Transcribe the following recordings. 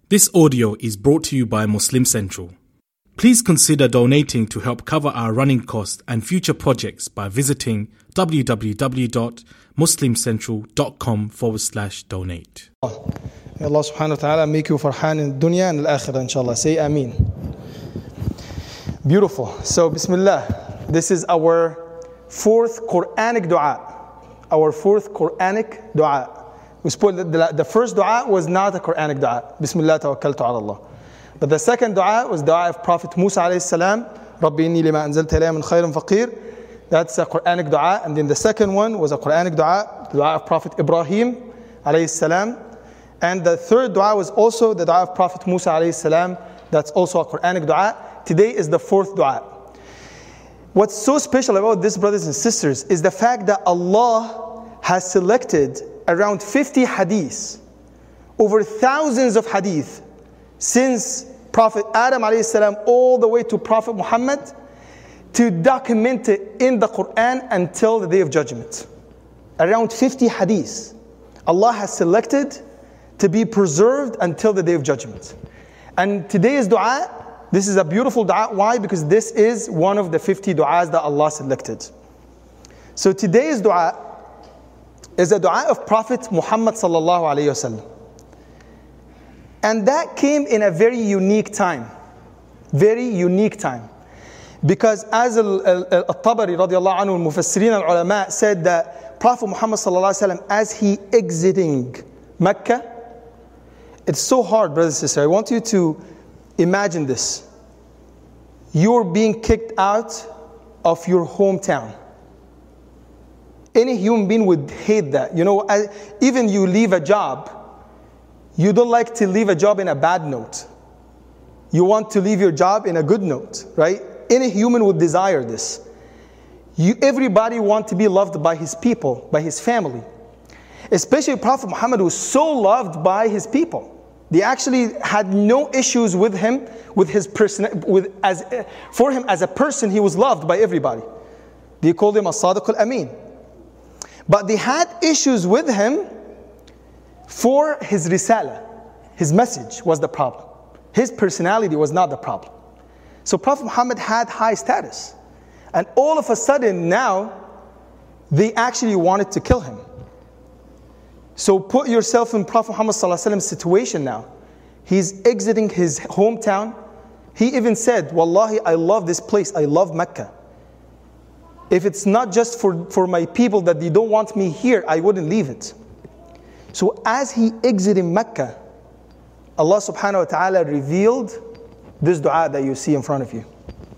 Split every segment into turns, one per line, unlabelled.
This audio is brought to you by Muslim Central. Please consider donating to help cover our running costs and future projects by visiting www.muslimcentral.com/donate.
May Allah subhanahu wa ta'ala make you farhan in dunya and al-akhirah, inshallah. Say ameen. Beautiful. So, bismillah. This is our fourth Quranic dua. Our fourth Quranic dua. We spoiled that the first dua was not a Quranic dua. Bismillah tawakkaltu ala Allah. But the second dua was dua of Prophet Musa alayhi salam. Rabbi inni lima anzalta ilayya min khayrin faqir. That's a Quranic dua. And then the second one was a Quranic dua, the dua of Prophet Ibrahim alayhi salam. And the third dua was also the dua of Prophet Musa alayhi salam. That's also a Quranic dua. Today is the fourth dua. What's so special about this, brothers and sisters, is the fact that Allah has selected around 50 hadiths, over thousands of hadith, since Prophet Adam alayhi salam all the way to Prophet Muhammad, to document it in the Quran until the Day of Judgment. Around 50 hadiths Allah has selected to be preserved until the Day of Judgment. And today's dua, this is a beautiful dua. Why? Because this is one of the 50 du'as that Allah selected. So today's dua is a dua of Prophet Muhammad sallallahu alayhi wasallam. And that came in a very unique time. Very unique time. Because as Al-Tabari radiallahu anhu, al-Mufassirin al-Ulama said that Prophet Muhammad sallallahu alayhi wasallam, as he exiting Mecca, it's so hard, brothers and sisters. I want you to imagine this. You're being kicked out of your hometown. Any human being would hate that. You know, even you leave a job, you don't like to leave a job in a bad note. You want to leave your job in a good note, right? Any human would desire this. Everybody wants to be loved by his people, by his family. Especially Prophet Muhammad was so loved by his people. They actually had no issues with him, with his person, for him as a person, he was loved by everybody. They called him as-Sadiq al-Amin. But they had issues with him for his risala. His message was the problem. His personality was not the problem. So Prophet Muhammad had high status. And all of a sudden now, they actually wanted to kill him. So put yourself in Prophet Muhammad sallallahu alaihi wasallam's situation now. He's exiting his hometown. He even said, Wallahi, I love this place. I love Mecca. If it's not just for my people that they don't want me here, I wouldn't leave it. So as he exited Mecca, Allah subhanahu wa ta'ala revealed this dua that you see in front of you.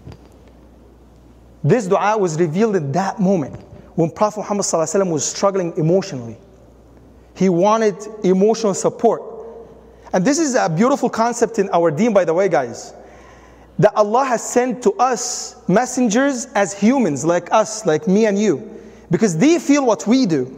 This dua was revealed in that moment when Prophet Muhammad sallallahu alaihi wasallam was struggling emotionally. He wanted emotional support. And this is a beautiful concept in our deen, by the way, guys. That Allah has sent to us messengers as humans, like us, like me and you. Because they feel what we do.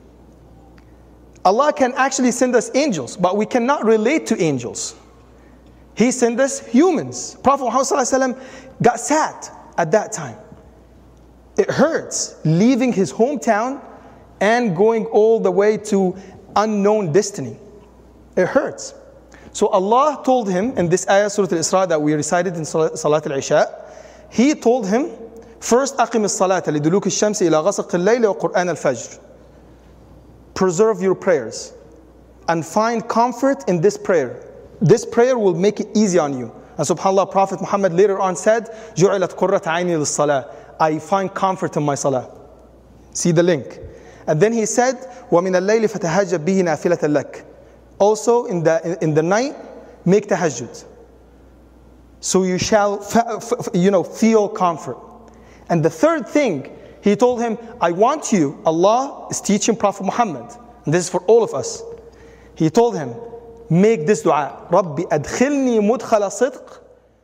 Allah can actually send us angels, but we cannot relate to angels. He sent us humans. Prophet Muhammad ﷺ got sad at that time. It hurts leaving his hometown and going all the way to unknown destiny. It hurts. So Allah told him in this ayah, Surah Al-Isra that we recited in Salat Al-Isha, He told him, first, أقم الصلاة لدلوك الشمس إلى غسق الليل وقرآن الفجر. Preserve your prayers and find comfort in this prayer. This prayer will make it easy on you. And subhanAllah, Prophet Muhammad later on said, جُعِلَتْ قُرَّةَ عَيْنِي لِلصَّلَاةِ. I find comfort in my salah. See the link. And then he said, وَمِنَ اللَّيْلِ فَتَهَجَّبْ بِهِ نَافِلَةً لَكَ. Also in the night, make tahajjud. So you shall feel comfort. And the third thing, he told him, I want you, Allah is teaching Prophet Muhammad, and this is for all of us. He told him, make this dua, رَبِّ أَدْخِلْنِي مُدْخَلَ صِدْقٍ.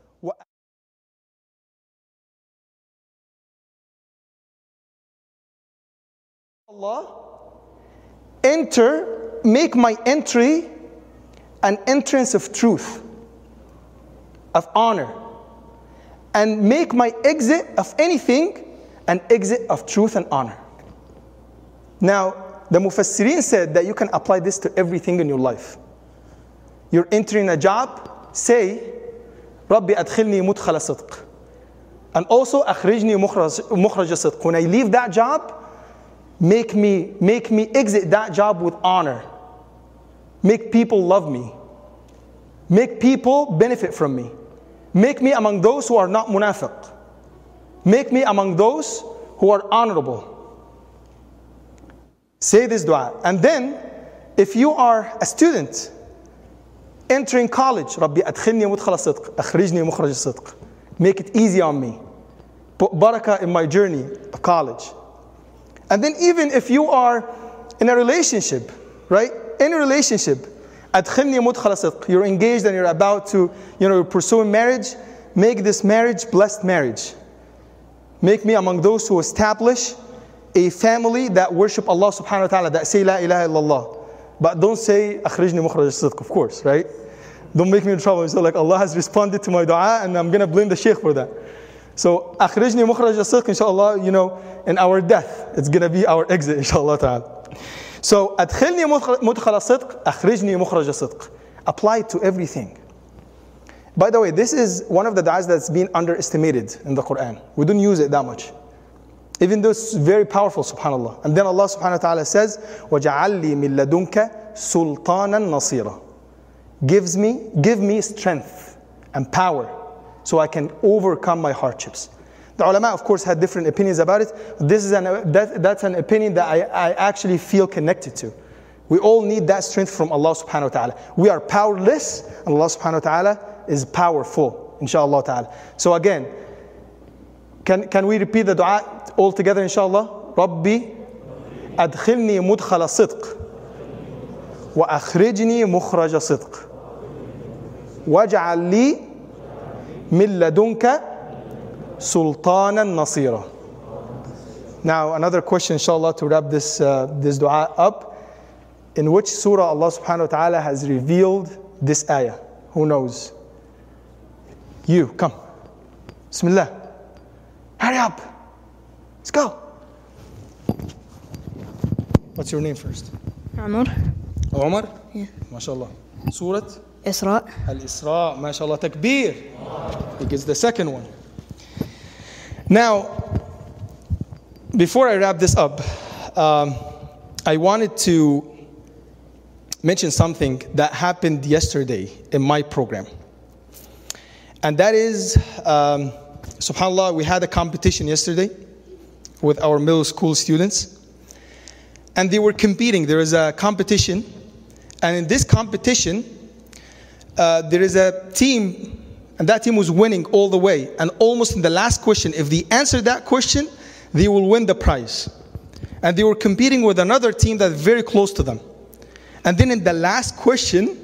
Allah, make my entry an entrance of truth, of honor, and make my exit of anything an exit of truth and honor. Now, the Mufassirin said that you can apply this to everything in your life. you're entering a job, say, رَبِّ أَدْخِلْنِي مُدْخَلَ صِدْقٍ. And also, أَخْرِجْنِي مُخْرَجَ صِدْقٍ. When I leave that job, make me exit that job with honor. Make people love me. Make people benefit from me. Make me among those who are not munafiq. Make me among those who are honorable. Say this dua. And then, if you are a student entering college, رَبِّ أَدْخِلْنِي مُدْخَلَ صِدْقٍ أَخْرِجْنِي مُخْرَجَ صِدْقٍ. Make it easy on me. Put barakah in my journey of college. And then even if you are in a relationship, right? In a relationship, أَدْخِلْنِي مُدْخَلَ صِدْقٍ. You're engaged and you're about to, you're pursuing marriage. Make this marriage blessed marriage. Make me among those who establish a family that worship Allah subhanahu wa ta'ala, that say La ilaha illallah. But don't say أَخْرِجْنِي مُخْرَجَ صِدْقٍ, of course, right? Don't make me in trouble. So like Allah has responded to my dua and I'm going to blame the shaykh for that. So أَخْرِجْنِي مُخْرَجَ صِدْقٍ, inshallah, in our death, it's going to be our exit, inshallah ta'ala. So أَدْخِلْنِي مُدْخَلَ صِدْقٍ أَخْرِجْنِي مُخْرَجَ صِدْقٍ. Apply it to everything. By the way, this is one of the du'as that's been underestimated in the Quran. We don't use it that much. Even though it's very powerful, subhanAllah. And then Allah subhanahu wa ta'ala says, وَجَعَلْ لِي مِن لَدُنْكَ سُلْطَانًا نَصِيرًا. Give me strength and power so I can overcome my hardships. The ulama, of course, had different opinions about it. This is that's an opinion that I actually feel connected to. We all need that strength from Allah subhanahu wa ta'ala. We are powerless, and Allah subhanahu wa ta'ala is powerful, inshallah ta'ala. So again, can we repeat the dua all together, inshallah? Rabbi adkhilni mudkhala sidq wa akhrijni mukhraja sidq waj'al li min ladunka sultanan nasira. Now another question, inshallah, to wrap this dua up. In which surah Allah subhanahu wa ta'ala has revealed this ayah? Who knows? You, come. Bismillah. Hurry up. Let's go. What's your name first?
Umar.
Omar?
Yeah.
MashaAllah. Surah?
Isra.
Al-Isra. MashaAllah. Takbir. He gets the second one. Now, before I wrap this up, I wanted to mention something that happened yesterday in my program. And that is, subhanAllah, we had a competition yesterday with our middle school students. And they were competing. There is a competition. And in this competition, there is a team, and that team was winning all the way. And almost in the last question, if they answered that question, they will win the prize. And they were competing with another team that's very close to them. And then in the last question,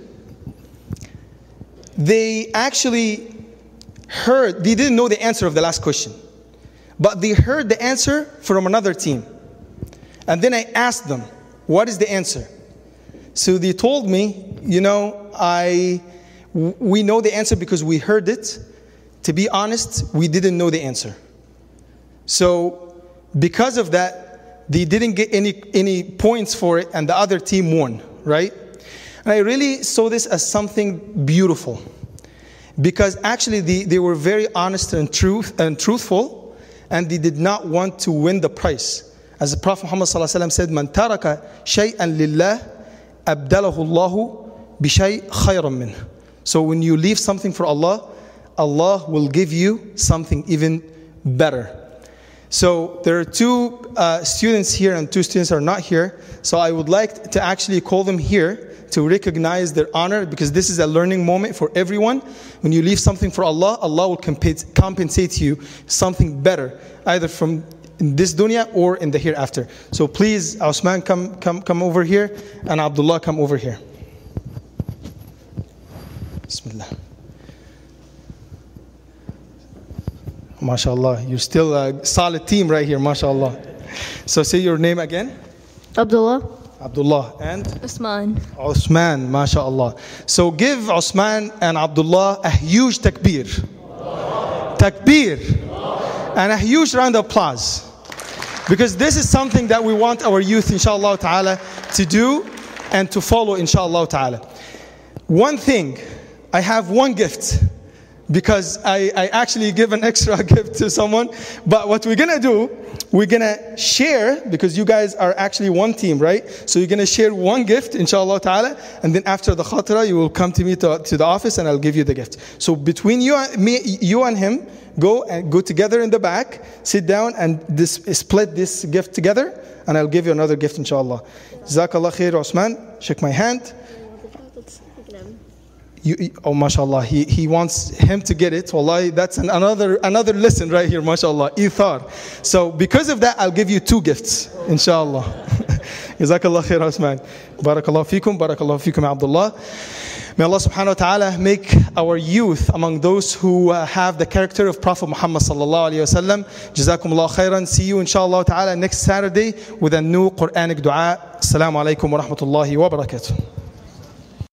they actually heard, they didn't know the answer of the last question, but they heard the answer from another team. And then I asked them, what is the answer? So they told me, we know the answer because we heard it. To be honest, we didn't know the answer. So because of that, they didn't get any points for it, and the other team won, right? And I really saw this as something beautiful, because actually they were very honest and truthful, and they did not want to win the prize. As the Prophet Muhammad ﷺ said, "Man taraka shay'an lillah, abdalahu Allahu bishay khayran minh." So when you leave something for Allah, Allah will give you something even better. So there are two students here and two students are not here. So I would like to actually call them here to recognize their honor, because this is a learning moment for everyone. When you leave something for Allah, Allah will compensate you something better, either from in this dunya or in the hereafter. So please, Osman, come over here, and Abdullah, come over here. Bismillah. MashaAllah, you're still a solid team right here, MashaAllah. So say your name again.
Abdullah.
Abdullah and?
Osman.
Osman, MashaAllah. So give Osman and Abdullah a huge takbir. Takbir. And a huge round of applause. Because this is something that we want our youth, inshallah ta'ala, to do and to follow, inshallah ta'ala. one thing, I have one gift, because I actually give an extra gift to someone. But what we're going to do, we're going to share, because you guys are actually one team, right? So you're going to share one gift, inshallah ta'ala, and then after the khatira, you will come to me to the office and I'll give you the gift. So between you and him, go together in the back, sit down and split this gift together, and I'll give you another gift, inshallah. Jazakallah khair, Osman. Shake my hand. Oh, mashallah, he wants him to get it. Wallahi, that's another lesson right here, mashallah, ithar. So because of that, I'll give you 2 gifts, inshallah. Jazakallah khair, Osman. Barakallahu fikum, Abdullah. May Allah subhanahu wa ta'ala make our youth among those who have the character of Prophet Muhammad sallallahu alayhi wa sallam. Jazakumullah khairan. See you inshallah ta'ala next Saturday with a new Quranic dua. Assalamu alaikum wa rahmatullahi wa barakatuh.